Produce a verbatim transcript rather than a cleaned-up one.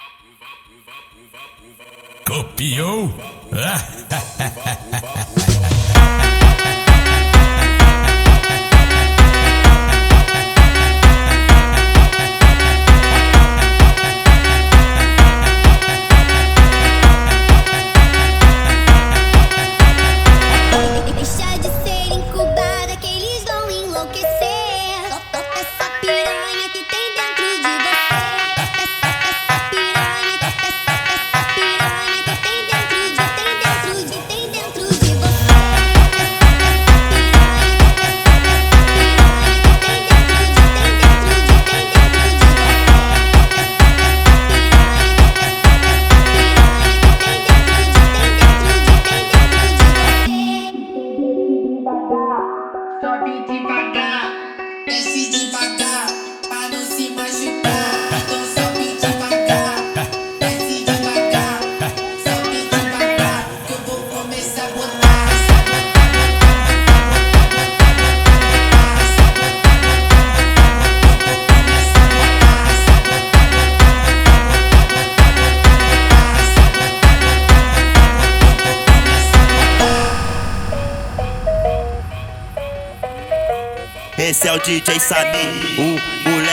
Copiou? Deixa de ser incubada que eles vão enlouquecer. Solta essa piranha que tem dentro de você. Essa, essa piranha, essa, essa piranha que tem dentro de, tem dentro de, tem dentro de você. Essa, essa piranha, essa, essa piranha que tem dentro de, tem dentro de, tem dentro de você. Essa, essa piranha, essa, essa piranha que tem dentro de, tem dentro de, tem dentro de você. Sobe devagar, desce devagar, pra não se machucar. Então sobe devagar, desce devagar, sobe devagar, que eu vou começar a botar. Esse é o D J Samir, o moleque